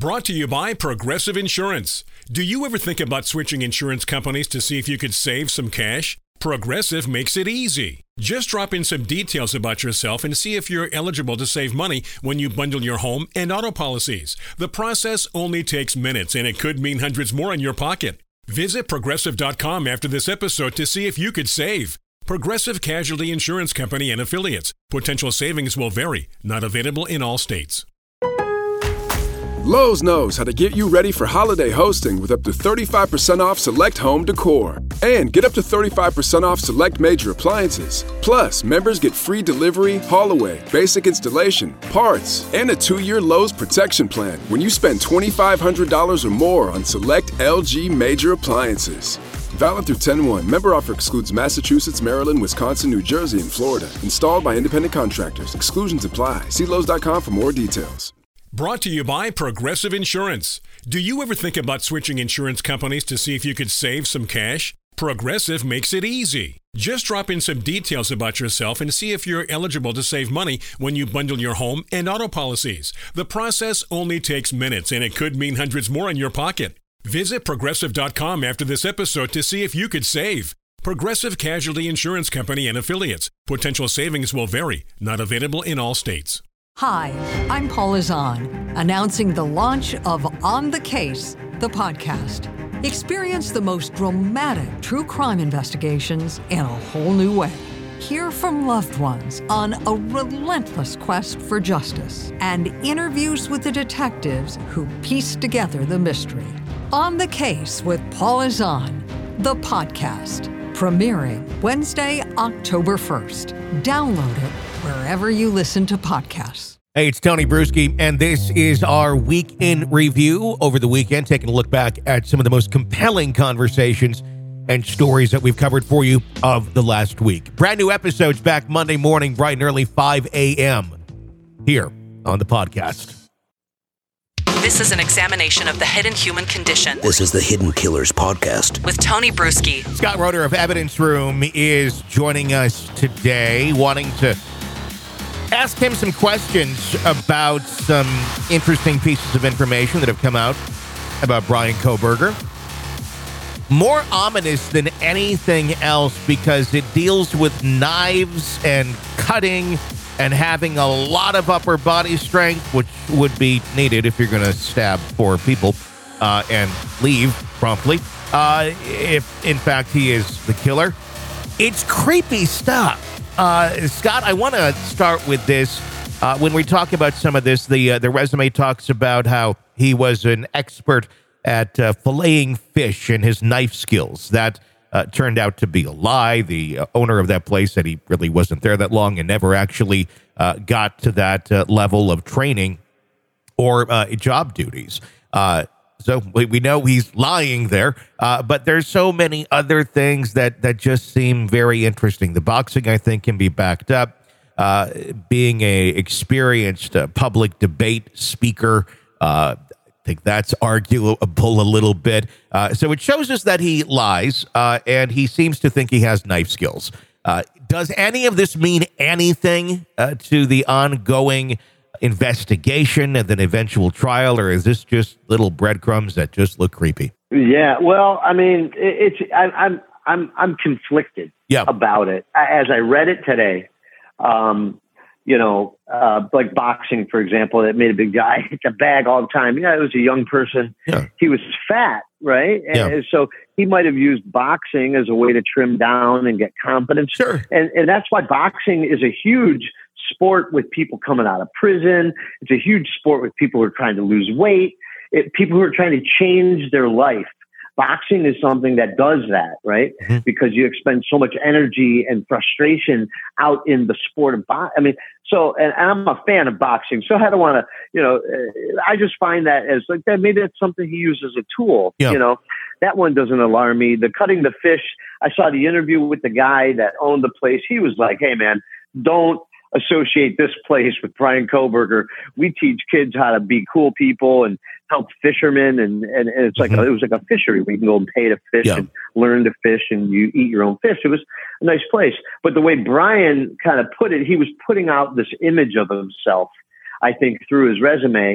Brought to you by Progressive Insurance. Do you ever think about switching insurance companies to see if you could save some cash? Progressive makes it easy. Just drop in some details about yourself and see if you're eligible to save money when you bundle your home and auto policies. The process only takes minutes, and it could mean hundreds more in your pocket. Visit Progressive.com after this episode to see if you could save. Progressive Casualty Insurance Company and Affiliates. Potential savings will vary. Not available in all states. Lowe's knows how to get you ready for holiday hosting with up to 35% off select home decor. And get up to 35% off select major appliances. Plus, members get free delivery, haul away, basic installation, parts, and a 2-year Lowe's protection plan when you spend $2,500 or more on select LG major appliances. Valid through 10/1. Member offer excludes Massachusetts, Maryland, Wisconsin, New Jersey, and Florida. Installed by independent contractors. Exclusions apply. See Lowe's.com for more details. Brought to you by Progressive Insurance. Do you ever think about switching insurance companies to see if you could save some cash? Progressive makes it easy. Just drop in some details about yourself and see if you're eligible to save money when you bundle your home and auto policies. The process only takes minutes, and it could mean hundreds more in your pocket. Visit Progressive.com after this episode to see if you could save. Progressive Casualty Insurance Company and Affiliates. Potential savings will vary. Not available in all states. Hi, I'm Paula Zahn, announcing the launch of On the Case, the podcast. Experience the most dramatic true crime investigations in a whole new way. Hear from loved ones on a relentless quest for justice and interviews with the detectives who piece together the mystery. On the Case with Paula Zahn, the podcast, premiering Wednesday, October 1st. Download it wherever you listen to podcasts. Hey, it's Tony Bruschi, and this is our Week in Review over the weekend, taking a look back at some of the most compelling conversations and stories that we've covered for you of the last week. Brand new episodes back Monday morning, bright and early, 5 a.m. here on the podcast. This is an examination of the hidden human condition. This is the Hidden Killers podcast with Tony Bruschi. Scott Roeder of Evidence Room is joining us today, wanting to ask him some questions about some interesting pieces of information that have come out about Bryan Kohberger. More ominous than anything else because it deals with knives and cutting and having a lot of upper body strength, which would be needed if you're going to stab 4 people and leave promptly, if in fact he is the killer. It's creepy stuff. Scott, I want to start with this. When we talk about some of this, the resume talks about how he was an expert at filleting fish and his knife skills. That turned out to be a lie. The owner of that place said he really wasn't there that long and never actually got to that level of training or job duties. So we know he's lying there, but there's so many other things that just seem very interesting. The boxing, I think, can be backed up. Being a experienced public debate speaker, I think that's arguable a little bit. So it shows us that he lies, and he seems to think he has knife skills. Does any of this mean anything to the ongoing investigation and then eventual trial, or is this just little breadcrumbs that just look creepy? Yeah, well, I mean, I'm conflicted about it. As I read it today, like boxing, for example, that made a big guy hit the bag all the time. Yeah, it was a young person. Yeah. He was fat, right? And so he might have used boxing as a way to trim down and get confidence. Sure. And that's why boxing is a huge sport with people coming out of prison. It's a huge sport with people who are trying to lose weight, people who are trying to change their life. Boxing is something that does that, right? Mm-hmm. Because you expend so much energy and frustration out in the sport of boxing. I mean, and I'm a fan of boxing, so I don't want to, I just find that as like that. Maybe that's something he uses as a tool. Yeah. That one doesn't alarm me. The cutting the fish, I saw the interview with the guy that owned the place. He was like, "Hey, man, don't associate this place with Bryan Kohberger. We teach kids how to be cool people and help fishermen, and it's like it was like a fishery where you can go and pay to fish and learn to fish, and you eat your own fish. It was a nice place. But the way Bryan kind of put it, he was putting out this image of himself, I think, through his resume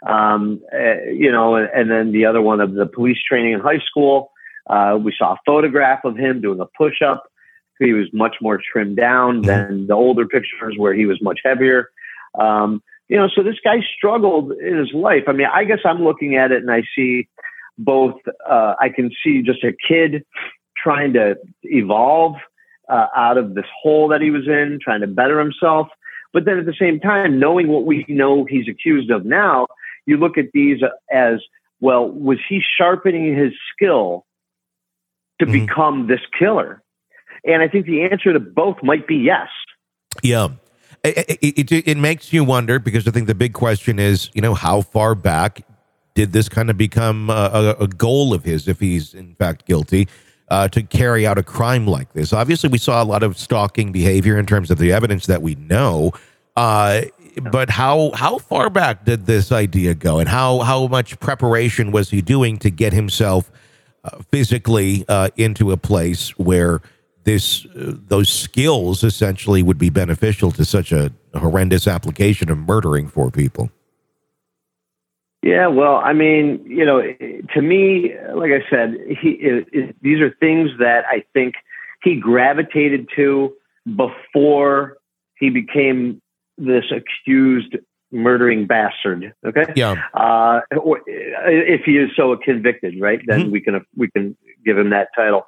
And then the other one of the police training in high school. We saw a photograph of him doing a push-up. He was much more trimmed down than the older pictures where he was much heavier. So this guy struggled in his life. I mean, I guess I'm looking at it and I see both. I can see just a kid trying to evolve out of this hole that he was in, trying to better himself. But then at the same time, knowing what we know he's accused of now, you look at these as, well, was he sharpening his skill to become this killer? And I think the answer to both might be yes. Yeah. It makes you wonder, because I think the big question is, how far back did this kind of become a goal of his, if he's in fact guilty, to carry out a crime like this? Obviously, we saw a lot of stalking behavior in terms of the evidence that we know. But how far back did this idea go, and how much preparation was he doing to get himself physically into a place where those skills essentially would be beneficial to such a horrendous application of murdering 4 people? Yeah, well, I mean, to me, like I said, these are things that I think he gravitated to before he became this accused murdering bastard. Okay. Yeah. Or if he is so convicted, right, then we can give him that title.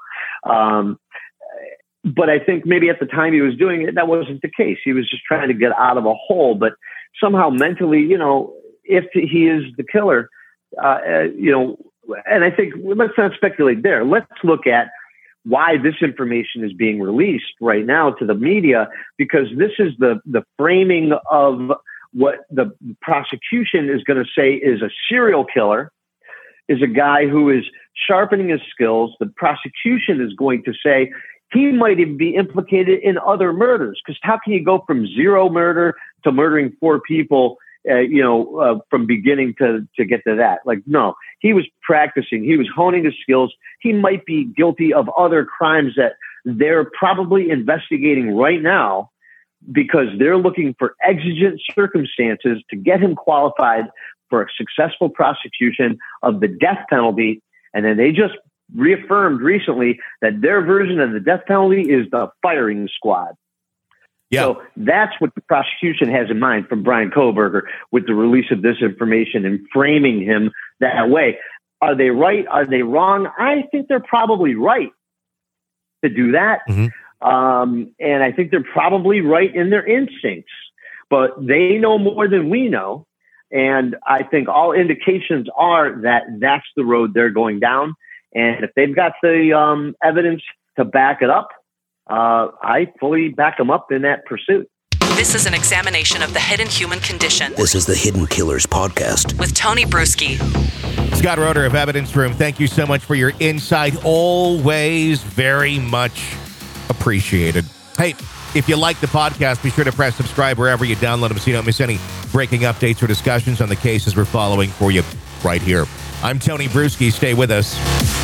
But I think maybe at the time he was doing it, that wasn't the case. He was just trying to get out of a hole. But somehow mentally, if he is the killer, and I think let's not speculate there. Let's look at why this information is being released right now to the media, because this is the framing of what the prosecution is going to say is a serial killer, is a guy who is sharpening his skills. The prosecution is going to say he might even be implicated in other murders, because how can you go from 0 murder to murdering 4 people, from beginning to get to that? Like, no, he was practicing. He was honing his skills. He might be guilty of other crimes that they're probably investigating right now, because they're looking for exigent circumstances to get him qualified for a successful prosecution of the death penalty. And then they just reaffirmed recently that their version of the death penalty is the firing squad. Yeah. So that's what the prosecution has in mind from Bryan Kohberger with the release of this information and framing him that way. Are they right? Are they wrong? I think they're probably right to do that. And I think they're probably right in their instincts, but they know more than we know. And I think all indications are that that's the road they're going down. And if they've got the evidence to back it up, I fully back them up in that pursuit. This is an examination of the hidden human condition. This is the Hidden Killers Podcast with Tony Brueski. Scott Roeder of Evidence Room, thank you so much for your insight. Always very much appreciated. Hey, if you like the podcast, be sure to press subscribe wherever you download them so you don't miss any breaking updates or discussions on the cases we're following for you right here. I'm Tony Brueski. Stay with us.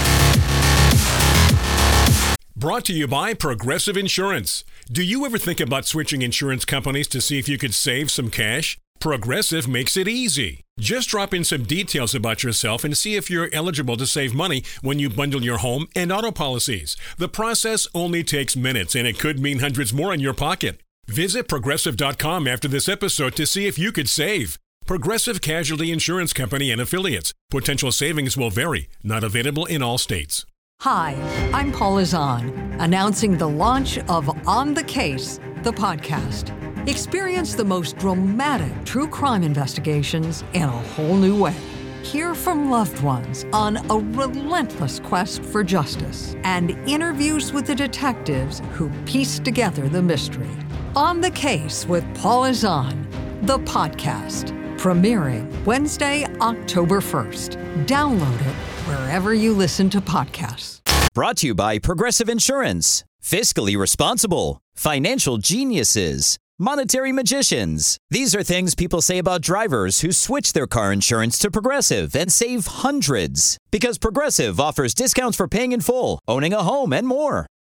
Brought to you by Progressive Insurance. Do you ever think about switching insurance companies to see if you could save some cash? Progressive makes it easy. Just drop in some details about yourself and see if you're eligible to save money when you bundle your home and auto policies. The process only takes minutes, and it could mean hundreds more in your pocket. Visit Progressive.com after this episode to see if you could save. Progressive Casualty Insurance Company and Affiliates. Potential savings will vary. Not available in all states. Hi, I'm Paula Zahn, announcing the launch of On the Case, the podcast. Experience the most dramatic true crime investigations in a whole new way. Hear from loved ones on a relentless quest for justice and interviews with the detectives who pieced together the mystery. On the Case with Paula Zahn, the podcast, premiering Wednesday, October 1st. Download it wherever you listen to podcasts. Brought to you by Progressive Insurance. Fiscally responsible, financial geniuses, monetary magicians. These are things people say about drivers who switch their car insurance to Progressive and save hundreds. Because Progressive offers discounts for paying in full, owning a home, and more.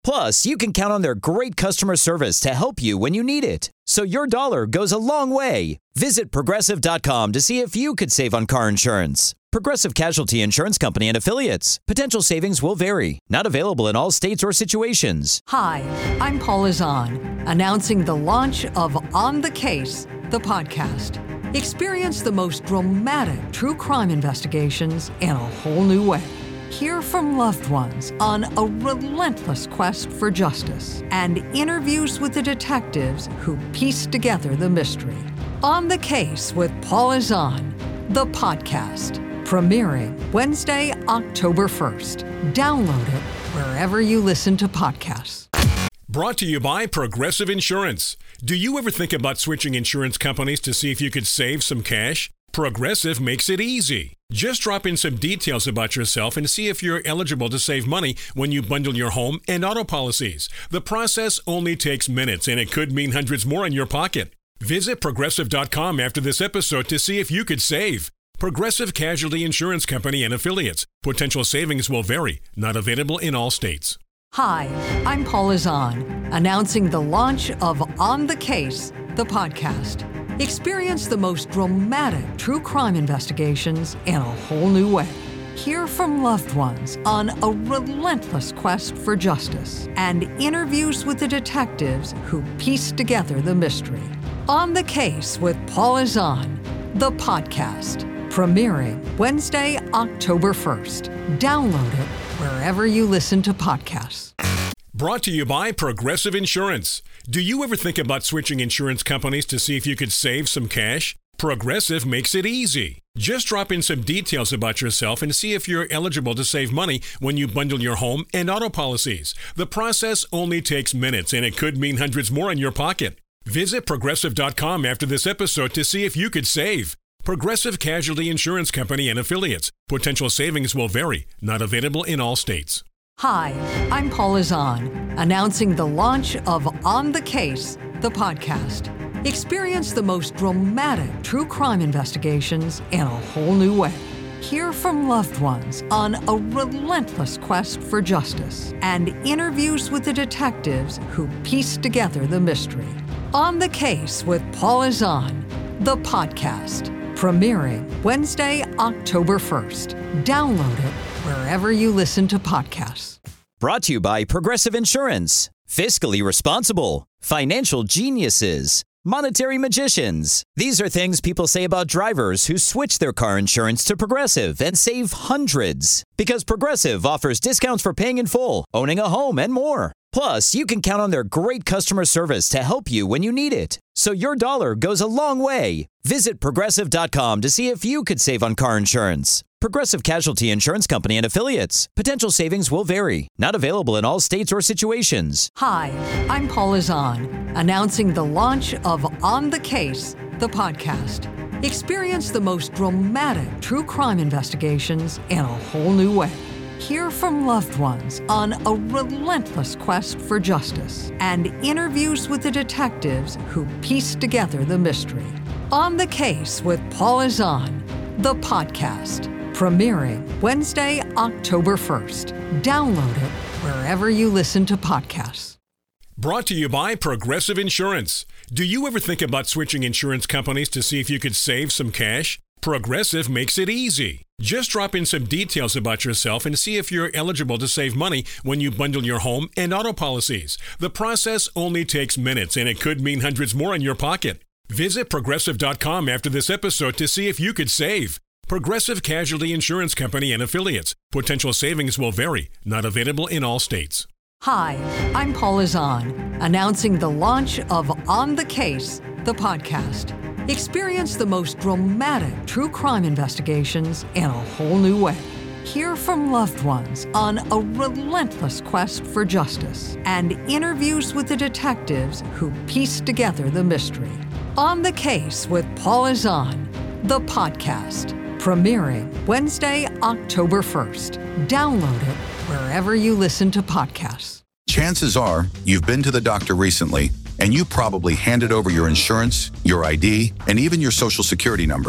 Plus, you can count on their great customer service to help you when you need it. So your dollar goes a long way. Visit Progressive.com to see if you could save on car insurance. Progressive Casualty Insurance Company and Affiliates. Potential savings will vary. Not available in all states or situations. Hi, I'm Paula Zahn, announcing the launch of On the Case, the podcast. Experience the most dramatic true crime investigations in a whole new way. Hear from loved ones on a relentless quest for justice and interviews with the detectives who piece together the mystery. On the Case with Paula Zahn, the podcast, premiering Wednesday, October 1st. Download it wherever you listen to podcasts. Brought to you by Progressive Insurance. Do you ever think about switching insurance companies to see if you could save some cash? Progressive makes it easy. Just drop in some details about yourself and see if you're eligible to save money when you bundle your home and auto policies. The process only takes minutes, and it could mean hundreds more in your pocket. Visit Progressive.com after this episode to see if you could save. Progressive Casualty Insurance Company and Affiliates. Potential savings will vary. Not available in all states. Hi, I'm Paula Zahn, announcing the launch of On the Case, the podcast. Experience the most dramatic true crime investigations in a whole new way. Hear from loved ones on a relentless quest for justice and interviews with the detectives who piece together the mystery. On the Case with Paula Zahn, the podcast, premiering Wednesday, October 1st. Download it wherever you listen to podcasts. Brought to you by Progressive Insurance. Do you ever think about switching insurance companies to see if you could save some cash? Progressive makes it easy. Just drop in some details about yourself and see if you're eligible to save money when you bundle your home and auto policies. The process only takes minutes, and it could mean hundreds more in your pocket. Visit Progressive.com after this episode to see if you could save. Progressive Casualty Insurance Company and Affiliates. Potential savings will vary. Not available in all states. Hi, I'm Paula Zahn, announcing the launch of On the Case, the podcast. Experience the most dramatic true crime investigations in a whole new way. Hear from loved ones on a relentless quest for justice and interviews with the detectives who piece together the mystery. On the Case with Paula Zahn, the podcast, premiering Wednesday, October 1st. Download it wherever you listen to podcasts. Brought to you by Progressive Insurance. Fiscally responsible. Financial geniuses. Monetary magicians. These are things people say about drivers who switch their car insurance to Progressive and save hundreds. Because Progressive offers discounts for paying in full, owning a home, and more. Plus, you can count on their great customer service to help you when you need it. So your dollar goes a long way. Visit Progressive.com to see if you could save on car insurance. Progressive Casualty Insurance Company and Affiliates. Potential savings will vary. Not available in all states or situations. Hi, I'm Paula Zahn, announcing the launch of On the Case, the podcast. Experience the most dramatic true crime investigations in a whole new way. Hear from loved ones on a relentless quest for justice and interviews with the detectives who piece together the mystery. On the Case with Paula Zahn, the podcast, premiering Wednesday, October 1st. Download it wherever you listen to podcasts. Brought to you by Progressive Insurance. Do you ever think about switching insurance companies to see if you could save some cash? Progressive makes it easy. Just drop in some details about yourself and see if you're eligible to save money when you bundle your home and auto policies. The process only takes minutes, and it could mean hundreds more in your pocket. Visit Progressive.com after this episode to see if you could save. Progressive Casualty Insurance Company and Affiliates. Potential savings will vary. Not available in all states. Hi, I'm Paula Zahn, announcing the launch of On the Case, the podcast. Experience the most dramatic true crime investigations in a whole new way. Hear from loved ones on a relentless quest for justice and interviews with the detectives who piece together the mystery. On the Case with Paula Zahn, the podcast, premiering Wednesday, October 1st. Download it wherever you listen to podcasts. Chances are you've been to the doctor recently, and you probably handed over your insurance, your ID, and even your social security number.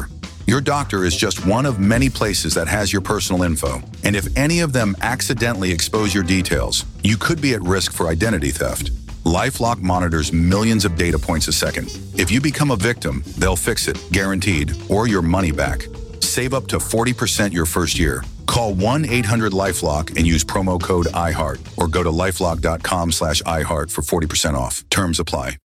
Your doctor is just one of many places that has your personal info. And if any of them accidentally expose your details, you could be at risk for identity theft. LifeLock monitors millions of data points a second. If you become a victim, they'll fix it, guaranteed, or your money back. Save up to 40% your first year. Call 1-800-LifeLock and use promo code iHeart or go to lifelock.com/iHeart for 40% off. Terms apply.